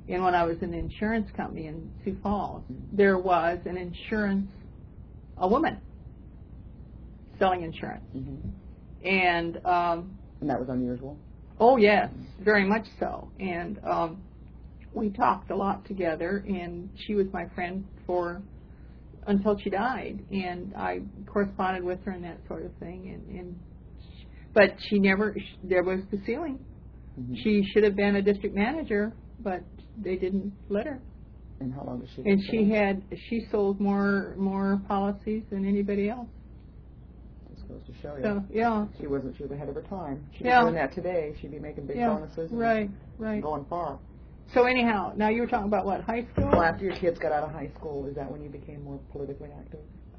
And when I was in an insurance company in Sioux Falls, there was a woman selling insurance. And that was unusual? Oh, yes, very much so. And we talked a lot together, and she was my friend until she died. And I corresponded with her and that sort of thing. But there was the ceiling. She should have been a district manager, but they didn't let her. And how long did she? And she sold more policies than anybody else. Just goes to show you. So, yeah. She was ahead of her time. She'd be doing that today. She'd be making big bonuses. Right. Going far. So anyhow, now you were talking about what, high school? Well, after your kids got out of high school, is that when you became more politically active?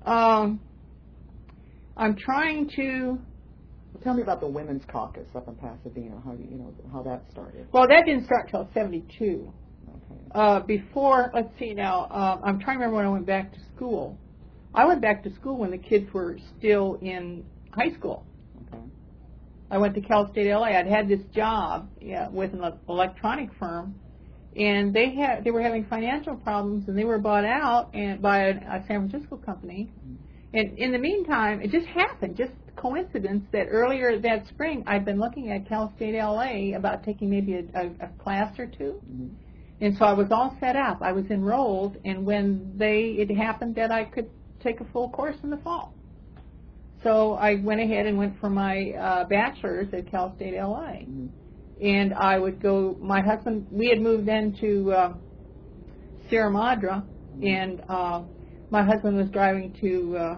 I'm trying to. Well, tell me about the Women's Caucus up in Pasadena. How that started. Well, that didn't start till '72. Okay. Before, let's see now. I'm trying to remember when I went back to school. I went back to school when the kids were still in high school. Okay. I went to Cal State LA. I'd had this job with an electronic firm, and they were having financial problems, and they were bought out by a San Francisco company. And in the meantime, it just happened, just coincidence, that earlier that spring I'd been looking at Cal State LA about taking maybe a class or two. And so I was all set up. I was enrolled, and it happened that I could take a full course in the fall. So I went ahead and went for my bachelor's at Cal State LA. And I would go, my husband, we had moved then to Sierra Madre, and my husband was driving to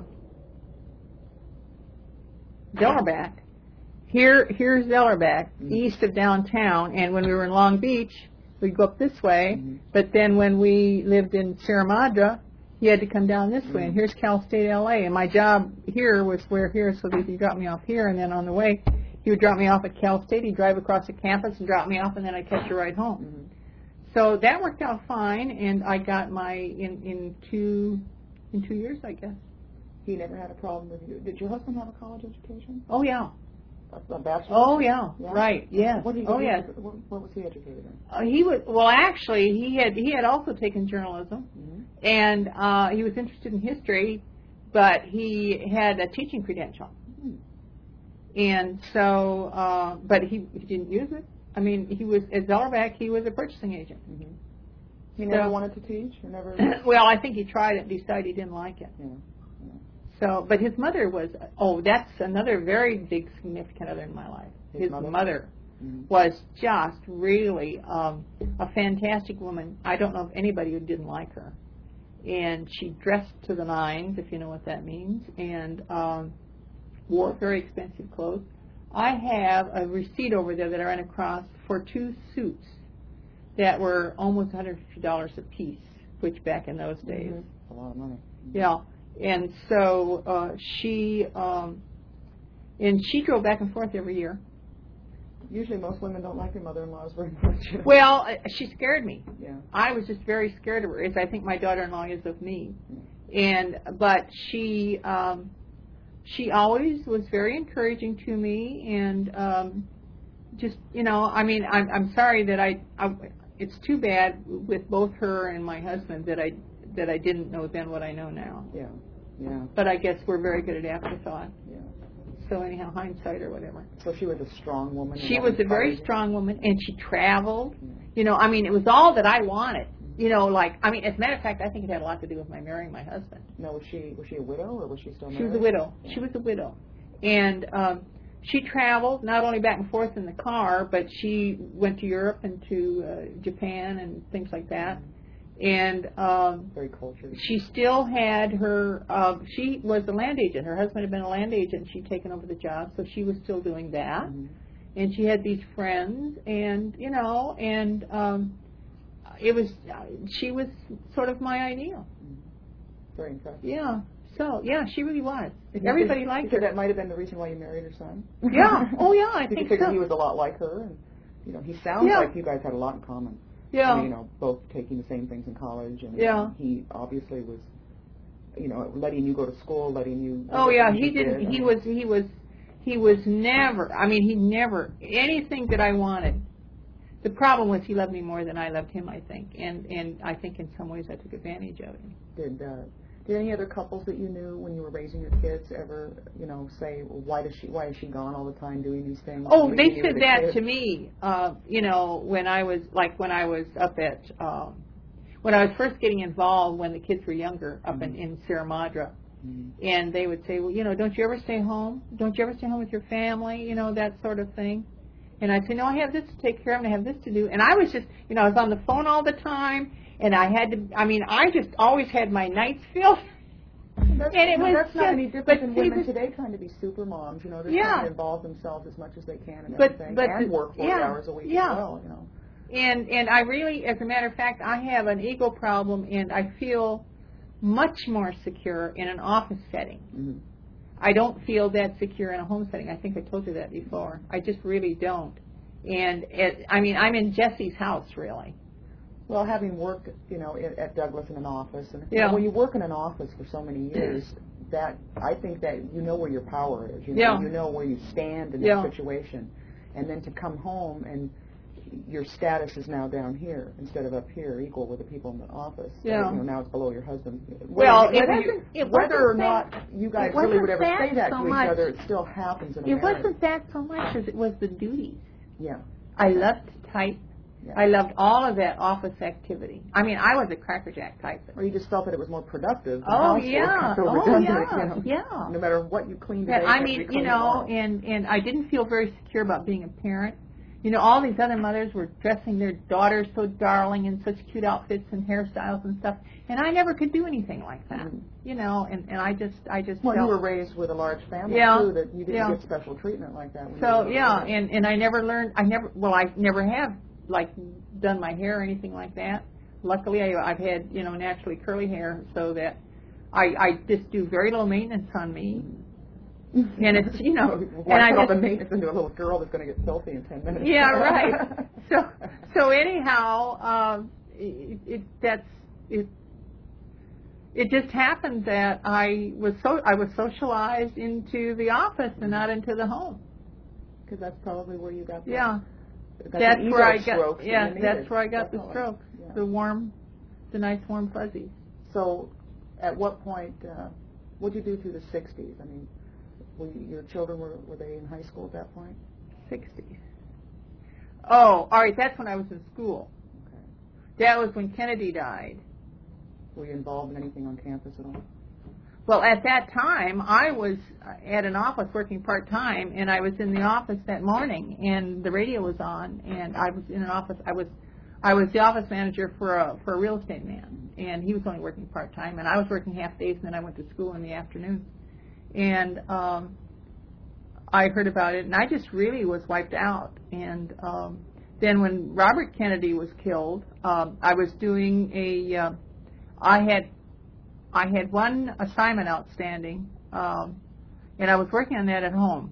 Zellerbach. Here's Zellerbach, east of downtown, and when we were in Long Beach, we'd go up this way, but then when we lived in Sierra Madre, he had to come down this way, and here's Cal State LA, and my job here was here, so that he dropped me off here, and then on the way, he would drop me off at Cal State, he'd drive across the campus and drop me off, and then I'd catch a ride home. So that worked out fine, and I got my, in 2 years, I guess. He never had a problem with you. Did your husband have a college education? Oh, yeah. A bachelor's? Oh, yeah. Right, yes. What was he educated in? Actually, he had also taken journalism, and he was interested in history, but he had a teaching credential. And so, but he didn't use it. I mean, at Zellerbach, he was a purchasing agent. He never wanted to teach? Or never? Well, I think he tried it and decided he didn't like it. So, but his mother was, that's another very big significant other in my life. His mother was just really a fantastic woman. I don't know of anybody who didn't like her. And she dressed to the nines, if you know what that means, and wore very expensive clothes. I have a receipt over there that I ran across for 2 suits that were almost $150 a piece, which back in those days. A lot of money. Yeah. And so she drove back and forth every year. Usually most women don't like their mother-in-laws very much. Well, she scared me. Yeah. I was just very scared of her, as I think my daughter-in-law is of me. But she always was very encouraging to me, and just, I mean, I'm sorry that it's too bad with both her and my husband that I didn't know then what I know now. Yeah. But I guess we're very good at afterthought. Yeah. So anyhow, hindsight or whatever. So she was a strong woman. She was a very strong woman, and she traveled. I mean, it was all that I wanted. As a matter of fact, I think it had a lot to do with my marrying my husband. Now, was she a widow, or was she still married? She was a widow. Yeah. She was a widow. And she traveled, not only back and forth in the car, but she went to Europe and to Japan and things like that. And very cultured. She still had her, she was a land agent. Her husband had been a land agent. She'd taken over the job, so she was still doing that. And she had these friends, and, it was, she was sort of my ideal. Very impressive. Yeah. So, she really was. Everybody liked her. That might have been the reason why you married her son? Yeah. Oh, yeah, I think so. He was a lot like her, and, he sounds like you guys had a lot in common. Yeah. I mean, both taking the same things in college, and he obviously was, letting you go to school, letting you. Oh yeah, he didn't. He was never. I mean, he never anything that I wanted. the problem was he loved me more than I loved him, I think, and I think in some ways I took advantage of him. Did any other couples that you knew when you were raising your kids ever, say, well, why is she gone all the time doing these things? Oh, they said that to me, when I was up at, when I was first getting involved when the kids were younger up in Sierra Madre. And they would say, well, don't you ever stay home? Don't you ever stay home with your family? That sort of thing. And I'd say, no, I have this to take care of and I have this to do. And I was just, I was on the phone all the time. And I had to, I just always had my nights filled. That's not any different than women today trying to be super moms. They're trying to involve themselves as much as they can in everything and work 40 hours a week as well. And I really, as a matter of fact, I have an ego problem, and I feel much more secure in an office setting. Mm-hmm. I don't feel that secure in a home setting. I think I told you that before. I just really don't. And I'm in Jesse's house, really. Well, having worked, at Douglas in an office, and when you work in an office for so many years, I think that you know where your power is. You know where you stand in that situation, and then to come home and your status is now down here instead of up here, equal with the people in the office. Yeah. Now it's below your husband. Well, whether or not you guys really would ever say that to each other, it still happens in a marriage. It wasn't that so much as it was the duties. Yeah. I loved to type. Yeah. I loved all of that office activity. I was a crackerjack typist. Or you just felt that it was more productive. Yeah. No matter what you cleaned today. And I didn't feel very secure about being a parent. All these other mothers were dressing their daughters so darling in such cute outfits and hairstyles and stuff, and I never could do anything like that. And I just well, felt, you were raised with a large family too, that you didn't get special treatment like that. And I never learned. I never have done my hair or anything like that. Luckily, I've had naturally curly hair, so that I just do very low maintenance on me. And it's and I put all the maintenance into a little girl that's going to get filthy in 10 minutes. Yeah, right. So anyhow, it just happened that I was socialized into the office and not into the home. Because that's probably where you got the that's where I got the strokes. Yeah. The nice warm fuzzies. So, at what point? What did you do through the 60s? Your children were they in high school at that point? 60s. Oh, all right. That's when I was in school. Okay. That was when Kennedy died. Were you involved in anything on campus at all? Well, at that time, I was at an office working part-time, and I was in the office that morning, and the radio was on, and I was in an office. I was the office manager for a real estate man, and he was only working part-time, and I was working half days, and then I went to school in the afternoon. And I heard about it, and I just really was wiped out. And then when Robert Kennedy was killed, I was doing I had one assignment outstanding, and I was working on that at home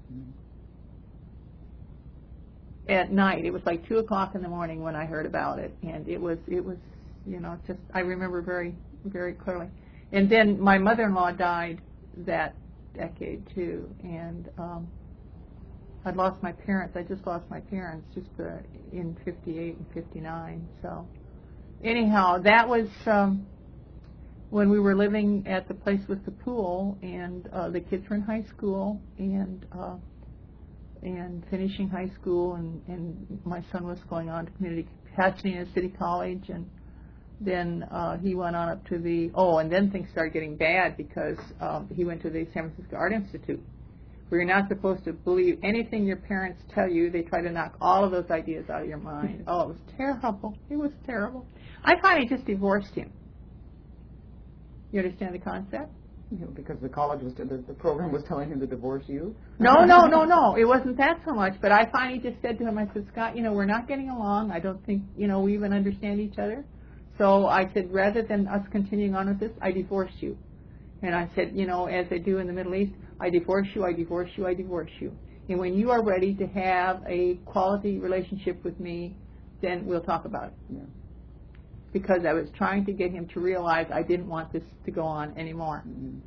at night. It was like 2 o'clock in the morning when I heard about it, and it was just I remember very, very clearly. And then my mother-in-law died that decade too, and I'd lost my parents. I just lost my parents just in 58 and 59. So anyhow, that was when we were living at the place with the pool, and the kids were in high school and finishing high school, and my son was going on to community Pasadena City College, and then he went on up to and then things started getting bad because he went to the San Francisco Art Institute, where you're not supposed to believe anything your parents tell you. They try to knock all of those ideas out of your mind. Oh, it was terrible. It was terrible. I finally just divorced him. You understand the concept? Because the college the program was telling him to divorce you? No. It wasn't that so much. But I finally just said to him, I said, Scott, we're not getting along. I don't think, we even understand each other. So I said, rather than us continuing on with this, I divorced you. And I said, as they do in the Middle East, I divorce you, I divorce you, I divorce you. And when you are ready to have a quality relationship with me, then we'll talk about it. Yeah. Because I was trying to get him to realize I didn't want this to go on anymore. Mm-hmm.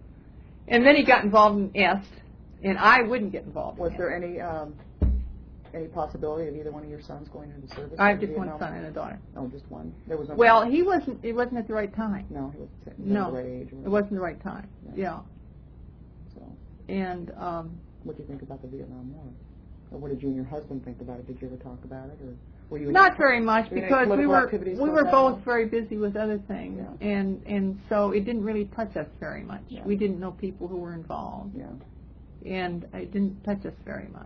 And then he got involved in S, and I wouldn't get involved. Was there any any possibility of either one of your sons going into the service? I have just one son and a daughter. Oh, just one. There was no. Well, it wasn't at the right time. No, he wasn't no, the right age. It wasn't the right time. Yeah. So. And what do you think about the Vietnam War? Or what did you and your husband think about it? Did you ever talk about it, or were you? Not very much, because we were both very busy with other things, and so it didn't really touch us very much. Yeah. We didn't know people who were involved. Yeah. And it didn't touch us very much.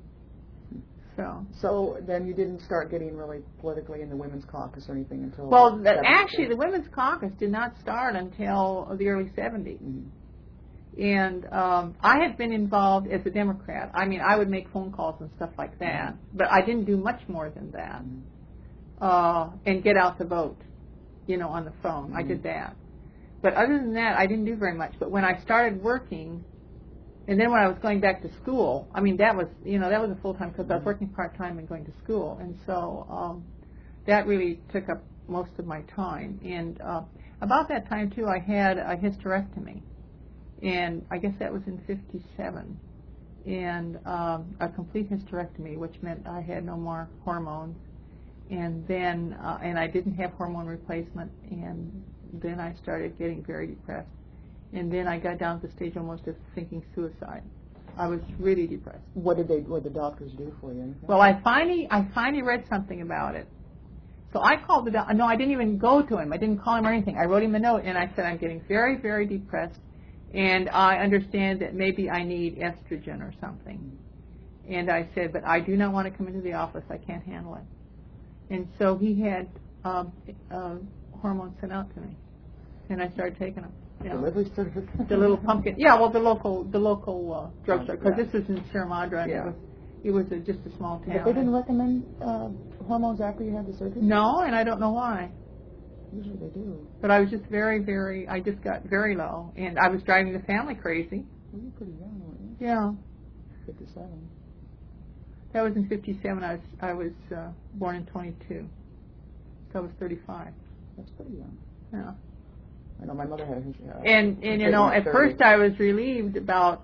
So then you didn't start getting really politically in the Women's Caucus or anything until... Well, actually, the Women's Caucus did not start until the early 70s. Mm-hmm. And I had been involved as a Democrat. I mean, I would make phone calls and stuff like that, but I didn't do much more than that. Mm-hmm. And get out to vote, on the phone. Mm-hmm. I did that. But other than that, I didn't do very much. But when I started working... And then when I was going back to school, I mean, that was a full-time, because I was working part-time and going to school. And so that really took up most of my time. And about that time, too, I had a hysterectomy. And I guess that was in 57. And a complete hysterectomy, which meant I had no more hormones. And then, and I didn't have hormone replacement. And then I started getting very depressed. And then I got down to the stage almost of thinking suicide. I was really depressed. What did the doctors do for you? Anything? Well, I finally read something about it. So I called the doctor. No, I didn't even go to him. I didn't call him or anything. I wrote him a note, and I said, I'm getting very, very depressed, and I understand that maybe I need estrogen or something. And I said, but I do not want to come into the office. I can't handle it. And so he had hormones sent out to me, and I started taking them. Delivery service. The little pumpkin. Yeah, well, the local drugstore, because this was in Sierra Madre, and it was just a small town. But they didn't recommend hormones after you had the surgery? No, and I don't know why. Usually they do. But I was just I just got very low, and I was driving the family crazy. Well, you're pretty young, weren't you? Yeah. 57. That was in 57. I was born in 22. So I was 35. That's pretty young. Yeah. I know my mother had a and at first I was relieved about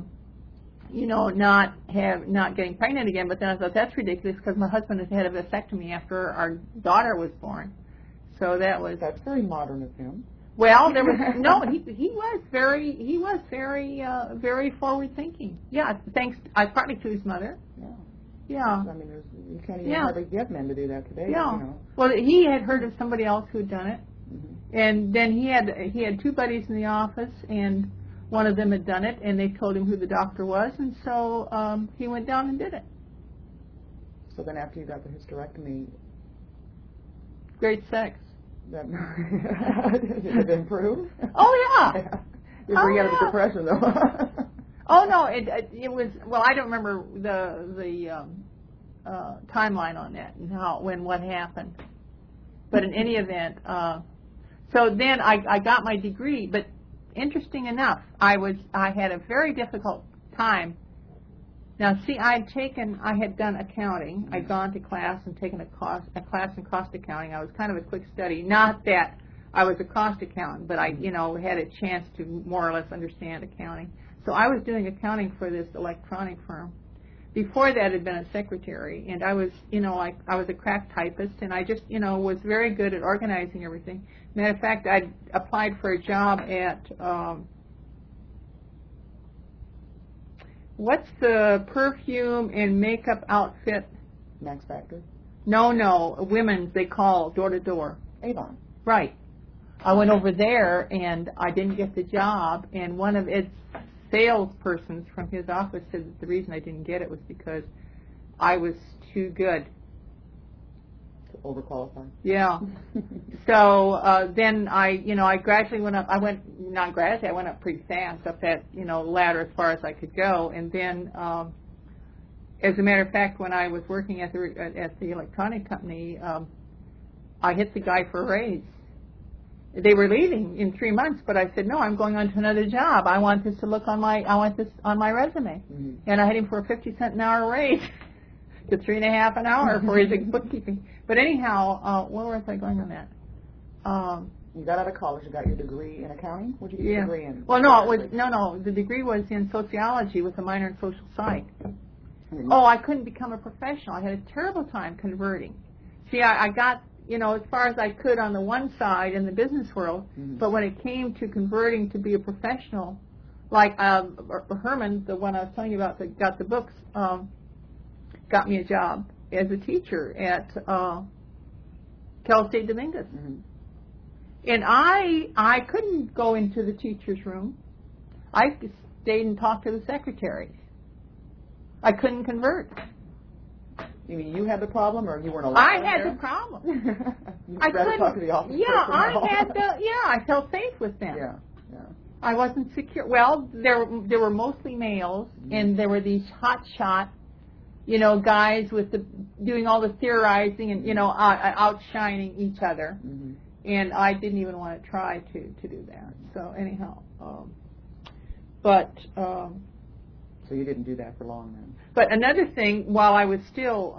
not getting pregnant again, but then I thought that's ridiculous, because my husband had had a vasectomy after our daughter was born. So that's very modern of him. Well, there was he was very forward thinking. Yeah, thanks partly to his mother. Yeah. Yeah. I mean, you can't even hardly get men to do that today. Yeah. Well, he had heard of somebody else who had done it. And then he had two buddies in the office, and one of them had done it, and they told him who the doctor was, and so he went down and did it. So then after you got the hysterectomy... Great sex. Did it improve? Oh, yeah. You were out of the depression, though. Oh, no, it was... Well, I don't remember the timeline on that and what happened. But in any event... So then I got my degree, but interesting enough, I had a very difficult time. Now, see, I had done accounting. I'd gone to class and taken a class in cost accounting. I was kind of a quick study. Not that I was a cost accountant, but I, had a chance to more or less understand accounting. So I was doing accounting for this electronic firm. Before that, I'd been a secretary, and I was, I was a crack typist, and I just, was very good at organizing everything. Matter of fact, I applied for a job at, what's the perfume and makeup outfit? Max Factor? No, women's, they call door to door. Avon. Right. I went over there, and I didn't get the job, and one of its salespersons from his office said that the reason I didn't get it was because I was too good. Overqualified. Yeah. So then I gradually went up. I went up pretty fast up that ladder as far as I could go, and then as a matter of fact, when I was working at the electronic company, I hit the guy for a raise. They were leaving in 3 months, but I said, no, I'm going on to another job. I want this on my resume. Mm-hmm. And I hit him for a 50-cent an hour raise to $3.50 an hour for his bookkeeping. But anyhow, where was I going on that? You got out of college. You got your degree in accounting. What did you get your degree in? Well, no, the degree was in sociology with a minor in social psych. Oh, I couldn't become a professional. I had a terrible time converting. See, I got, as far as I could on the one side in the business world, but when it came to converting to be a professional, like Herman, the one I was telling you about that got the books, got me a job as a teacher at Cal State Dominguez. And I couldn't go into the teacher's room. I stayed and talked to the secretaries. I couldn't convert. You mean you had the problem, or you weren't allowed? I had the problem. I couldn't talk to the office. I felt safe with them. Yeah. I wasn't secure. Well, there were mostly males, and there were these hotshot, guys with doing all the theorizing and outshining each other. And I didn't even want to try to do that. So anyhow, so you didn't do that for long then. But another thing, while I was still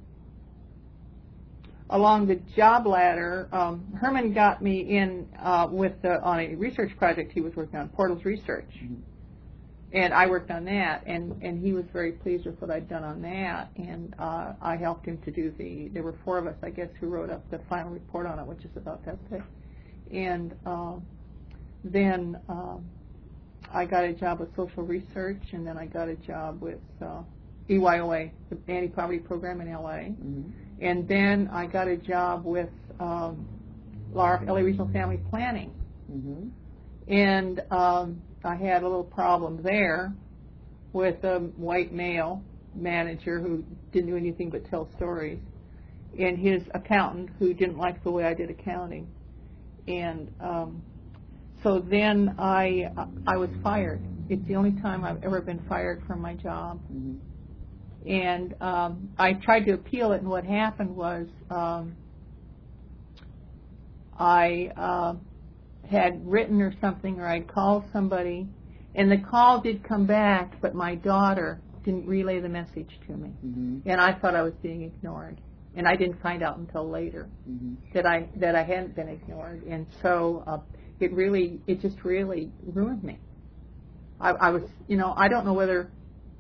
along the job ladder, Herman got me in on a research project he was working on, Portals Research. And I worked on that, and he was very pleased with what I'd done on that, and I helped him to do there were 4 of us, I guess, who wrote up the final report on it, which is about that big. And then I got a job with Social Research, and then I got a job with EYOA, the Anti-Poverty Program in L.A., and then I got a job with LA Regional Family Planning. And I had a little problem there with a white male manager who didn't do anything but tell stories, and his accountant who didn't like the way I did accounting. And so then I was fired. It's the only time I've ever been fired from my job. And I tried to appeal it, and what happened was I had written or something, or I'd called somebody, and the call did come back, but my daughter didn't relay the message to me. And I thought I was being ignored. And I didn't find out until later that I hadn't been ignored. And so it just really ruined me. I was, I don't know whether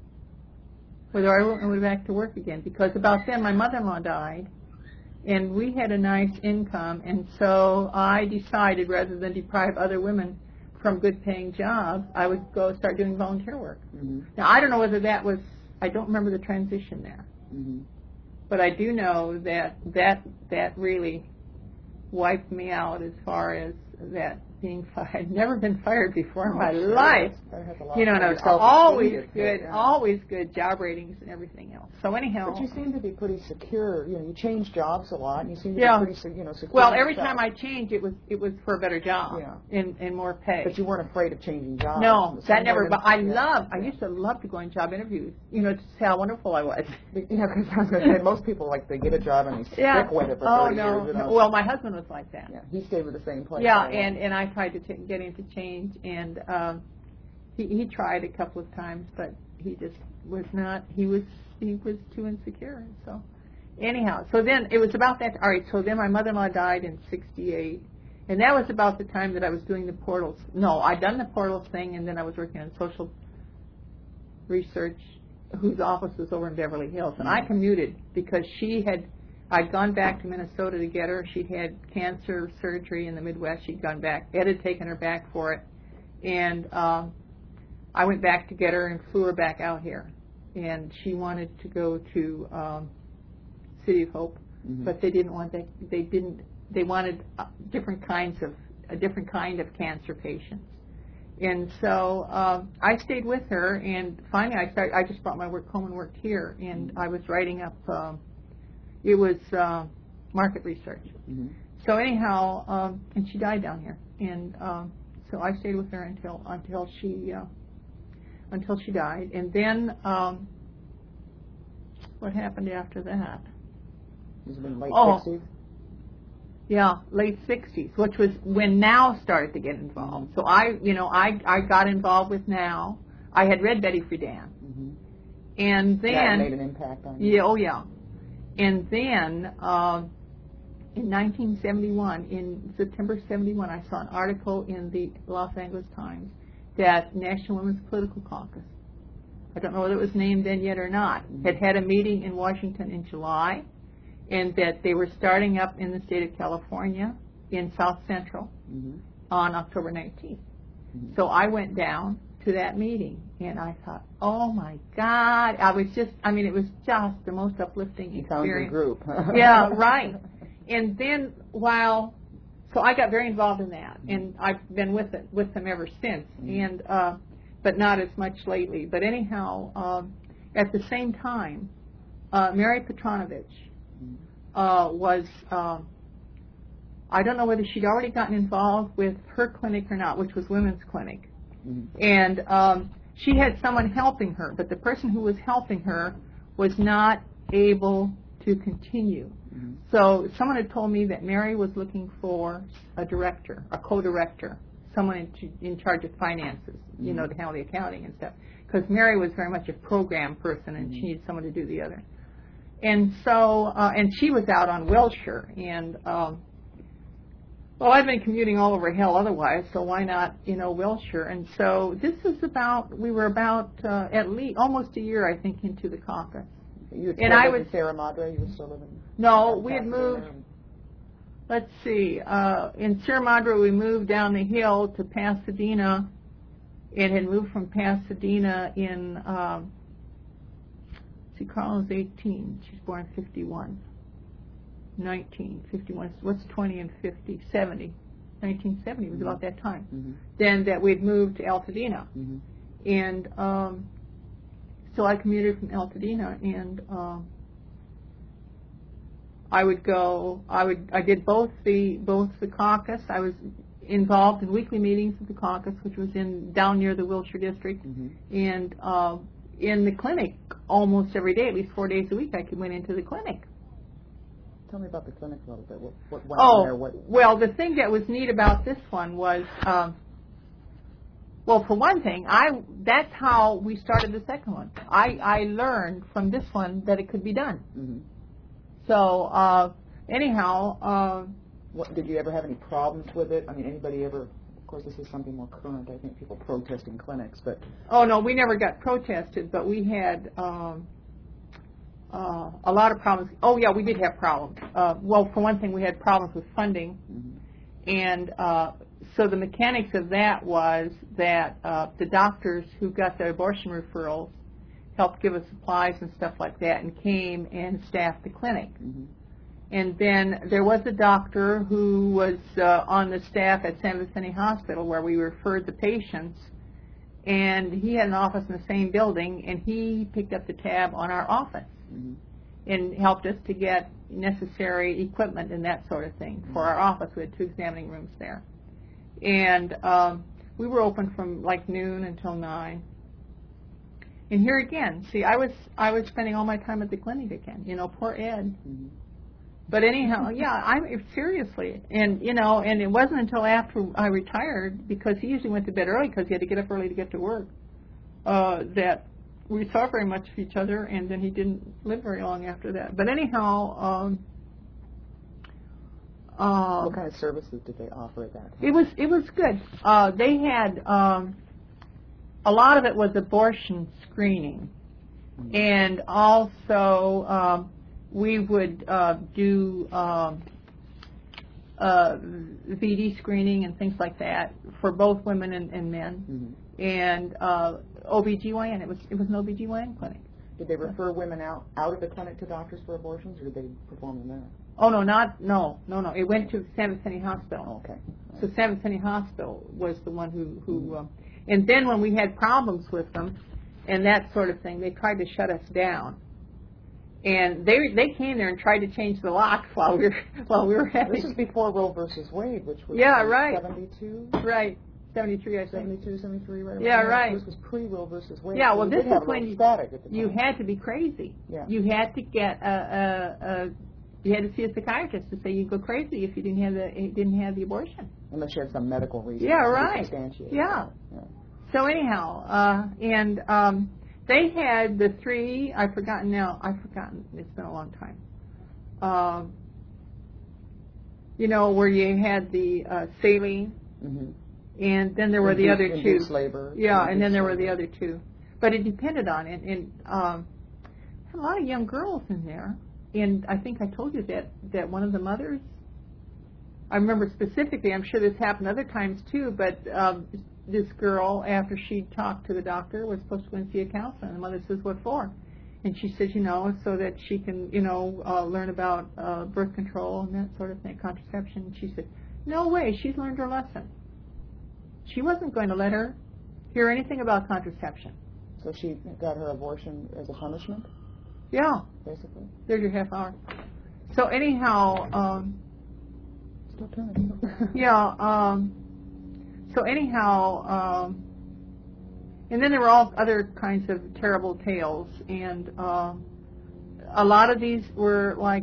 I went back to work again, because about then my mother-in-law died, and we had a nice income, and so I decided, rather than deprive other women from good-paying jobs, I would go start doing volunteer work. Now, I don't know whether I don't remember the transition there, but I do know that really wiped me out as far as that being fired. I'd never been fired before in my life. And I was always good job ratings and everything else. So anyhow. But you seem to be pretty secure. You change jobs a lot, and you seem to be pretty secure. Well, every time I changed, it was for a better job and more pay. But you weren't afraid of changing jobs. No, that never. But I used to love to go in job interviews. To see how wonderful I was. Because I was going to say, most people they get a job and they stick with it for 30 years. Well, my husband was like that. Yeah, he stayed with the same place. Yeah, and I tried to get him to change, and he tried a couple of times, but he just was not. He was too insecure. So anyhow, so then it was about that. All right, so then my mother-in-law died in '68, and that was about the time that I was doing the Portals. No, I'd done the Portals thing, and then I was working on Social Research, whose office was over in Beverly Hills, and I commuted because I'd gone back to Minnesota to get her. She'd had cancer surgery in the Midwest. She'd gone back. Ed had taken her back for it. And I went back to get her and flew her back out here. And she wanted to go to City of Hope, but they didn't want that. They wanted a different kind of cancer patients. And so I stayed with her, and finally I just brought my work home and worked here. And I was writing up. It was market research. So anyhow, and she died down here, and so I stayed with her until she died. And then what happened after that? It was in late 60s. Yeah, late 60s, which was when Now started to get involved. So I got involved with Now. I had read Betty Friedan, and then that made an impact on you. Yeah, oh yeah. And then in 1971, in September 71, I saw an article in the Los Angeles Times that National Women's Political Caucus I don't know whether it was named then yet or not, had a meeting in Washington in July, and that they were starting up in the state of California in South Central on October 19th. So I went down to that meeting, and I thought, oh my God, it was just the most uplifting experience. You found your group. Yeah, right. And then so I got very involved in that, and I've been with them ever since, and but not as much lately. But anyhow, at the same time, Mary Petronovich was, I don't know whether she'd already gotten involved with her clinic or not, which was Women's Clinic. And she had someone helping her, but the person who was helping her was not able to continue. So someone had told me that Mary was looking for a director, a co-director, someone in charge of finances, to handle the accounting and stuff. Because Mary was very much a program person, and she needed someone to do the other. And so, and she was out on Wilshire, and well, I've been commuting all over hell otherwise, so why not, Wilshire? And so this is we were about at least almost a year, I think, into the caucus. You had lived in Sierra Madre? You were still living? No, we had moved. Let's see. In Sierra Madre, we moved down the hill to Pasadena, and had moved from Pasadena in. Carla's 18. She's born in 51. 1951. What's 20 and 50? 70. 1970 was about that time. Then that we'd moved to Altadena, and so I commuted from Altadena, and I did both the caucus. I was involved in weekly meetings of the caucus, which was down near the Wilshire district, and in the clinic almost every day, at least 4 days a week. I went into the clinic. Tell me about the clinic a little bit. What went there? Well, the thing that was neat about this one was, well, for one thing, that's how we started the second one. I learned from this one that it could be done. So, anyhow... did you ever have any problems with it? I mean, anybody ever... Of course, this is something more current. I think people protesting clinics, but... Oh, no, we never got protested, but we had... a lot of problems. Oh, yeah, we did have problems. Well, for one thing, we had problems with funding. And so the mechanics of that was that the doctors who got the abortion referrals helped give us supplies and stuff like that, and came and staffed the clinic. And then there was a doctor who was on the staff at San Vicente Hospital where we referred the patients, and he had an office in the same building, and he picked up the tab on our office. And helped us to get necessary equipment and that sort of thing for our office. We had 2 examining rooms there. And we were open from like noon until 9. And here again, see, I was spending all my time at the clinic again, poor Ed. But anyhow, yeah, seriously. And, and it wasn't until after I retired, because he usually went to bed early because he had to get up early to get to work, that we saw very much of each other, and then he didn't live very long after that. But anyhow, what kind of services did they offer at that time? It was good. They had a lot of it was abortion screening, and also we would do VD screening and things like that for both women and men, and OBGYN. It was an OBGYN clinic. Did they refer women out of the clinic to doctors for abortions, or did they perform them there? Oh, no. It went to San Vicente Hospital. Okay. So San Vicente Hospital was the one who and then when we had problems with them and that sort of thing, they tried to shut us down. And they came there and tried to change the locks while we were having... This is before Roe versus Wade, which was 72? Right. 73, I think. 72, 73, right? Yeah, right. This was pre-Roe versus Wade. Yeah, well, this is when you had to be crazy. Yeah. You had to get you had to see a psychiatrist to say you go crazy if you didn't have the abortion. Unless you had some medical reason. Yeah, right. Yeah. So anyhow, and they had the 3. I've forgotten. It's been a long time. Where you had the saline. And then there were the other 2. Labor. Yeah, and then there were the other 2. But it depended on it, and had a lot of young girls in there. And I think I told you that one of the mothers, I remember specifically, I'm sure this happened other times too, but this girl, after she talked to the doctor, was supposed to go and see a counselor. And the mother says, what for? And she says, so that she can, learn about birth control and that sort of thing, contraception. And she said, no way, she's learned her lesson. She wasn't going to let her hear anything about contraception. So she got her abortion as a punishment? Yeah. Basically. There's your half hour. So anyhow, still turning. yeah, so anyhow, and then there were all other kinds of terrible tales, and a lot of these were like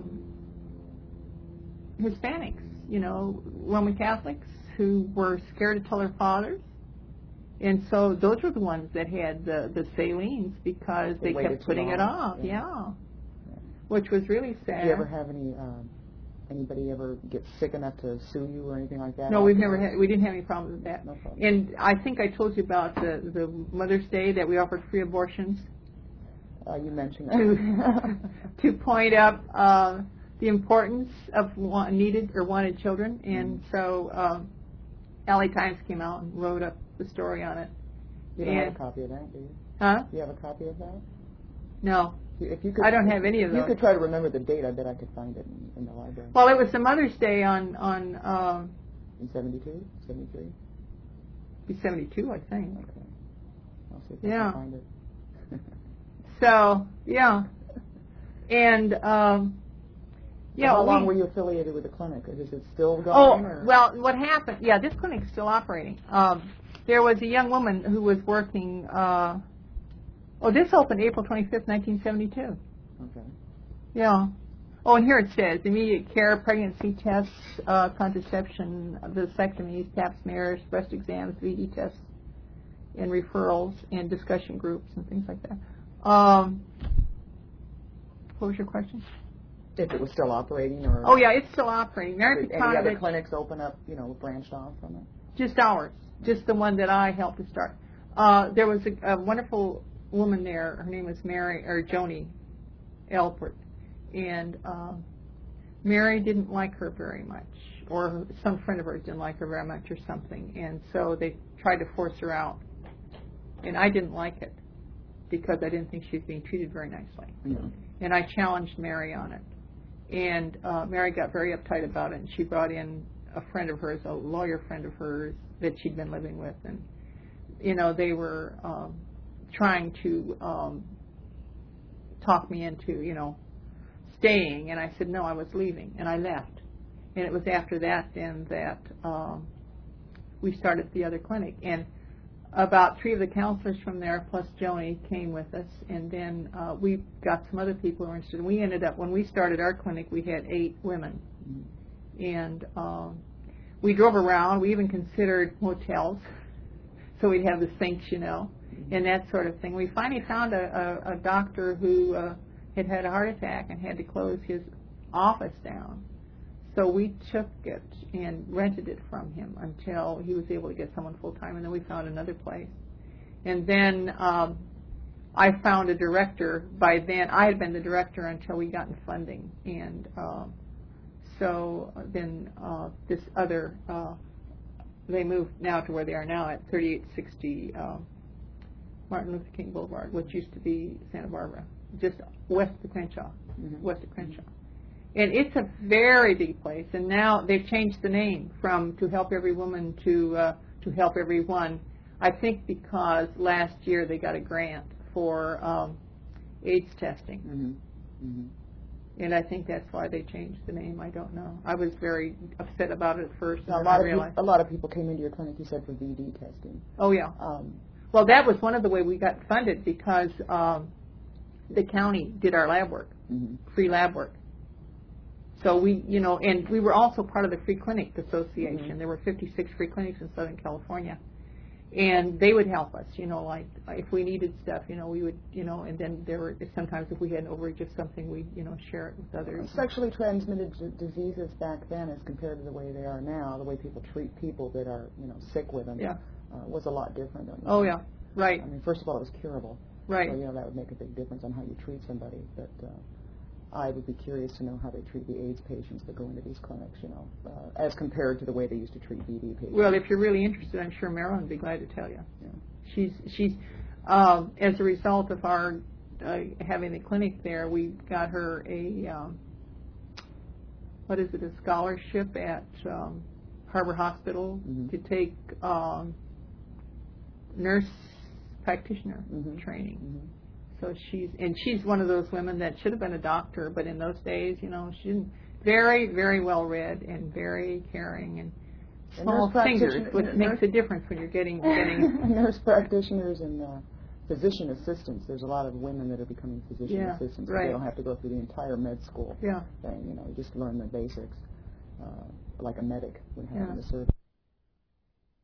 Hispanics, Roman Catholics who were scared to tell their fathers. And so those were the ones that had the salines because they kept putting it off, yeah. Which was really sad. Did you ever have anybody ever get sick enough to sue you or anything like that? No, we didn't have any problems with that. No problem. And I think I told you about the Mother's Day that we offered free abortions. You mentioned that. To point out the importance of needed or wanted children. And so LA Times came out and wrote up the story on it. You don't have a copy of that, do you? Huh? Do you have a copy of that? No. If you could, I don't have any of those. You could try to remember the date. I bet I could find it in the library. Well, it was the Mother's Day on in 72, 73? Be 72, I think. Okay. I'll see if I can find it. So, yeah. And, how long were you affiliated with the clinic? Is it still going? Oh, well, what happened, this clinic's still operating. There was a young woman who was working, this opened April 25th, 1972. Okay. Yeah. Oh, and here it says, immediate care, pregnancy tests, contraception, vasectomies, pap smears, breast exams, VD tests, and referrals, and discussion groups, and things like that. What was your question? If it was still operating, or... Oh, yeah, it's still operating. Did any other clinics open up, branched off from it? Just ours. Just the one that I helped to start. There was a wonderful woman there. Her name was Joni Elpert. And Mary didn't like her very much. Or some friend of hers didn't like her very much or something. And so they tried to force her out. And I didn't like it because I didn't think she was being treated very nicely. Mm-hmm. And I challenged Mary on it. And Mary got very uptight about it, and she brought in a friend of hers, a lawyer friend of hers that she'd been living with, and they were trying to talk me into staying, and I said no, I was leaving, and I left. And it was after that then that we started the other clinic, and about 3 of the counselors from there plus Joni came with us, and then we got some other people who were interested. We ended up, when we started our clinic, we had 8 women. And we drove around. We even considered motels, so we'd have the sinks, and that sort of thing. We finally found a doctor who had had a heart attack and had to close his office down. So we took it and rented it from him until he was able to get someone full-time, and then we found another place. And then I found a director. By then, I had been the director until we got in funding. And so then this other, they moved now to where they are now at 3860 Martin Luther King Boulevard, which used to be Santa Barbara, just west of Crenshaw, west of Crenshaw. And it's a very big place, and now they've changed the name from To Help Every Woman to Help Everyone, I think because last year they got a grant for AIDS testing. And I think that's why they changed the name. I don't know. I was very upset about it at first. Now, a lot of people came into your clinic, you said, for VD testing. Oh, yeah. Well, that was one of the way we got funded because the county did our lab work, free lab work. So we, and we were also part of the Free Clinic Association. There were 56 free clinics in Southern California. And they would help us, like if we needed stuff, we would, and then there were sometimes if we had an overage of something, we'd, share it with others. Sexually transmitted diseases back then as compared to the way they are now, the way people treat people that are, sick with them, was a lot different. Oh, yeah. Right. I mean, first of all, it was curable. Right. So, that would make a big difference on how you treat somebody. But I would be curious to know how they treat the AIDS patients that go into these clinics, as compared to the way they used to treat BD patients. Well, if you're really interested, I'm sure Marilyn would be glad to tell you. Yeah. She's as a result of our having the clinic there, we got her a a scholarship at Harbor Hospital to take nurse practitioner training. So she's one of those women that should have been a doctor, but in those days, she's very, very well read and very caring and small fingers, which makes a difference when you're getting nurse practitioners and physician assistants. There's a lot of women that are becoming physician assistants. Right. They don't have to go through the entire med school thing. You just learn the basics, like a medic would have in the service.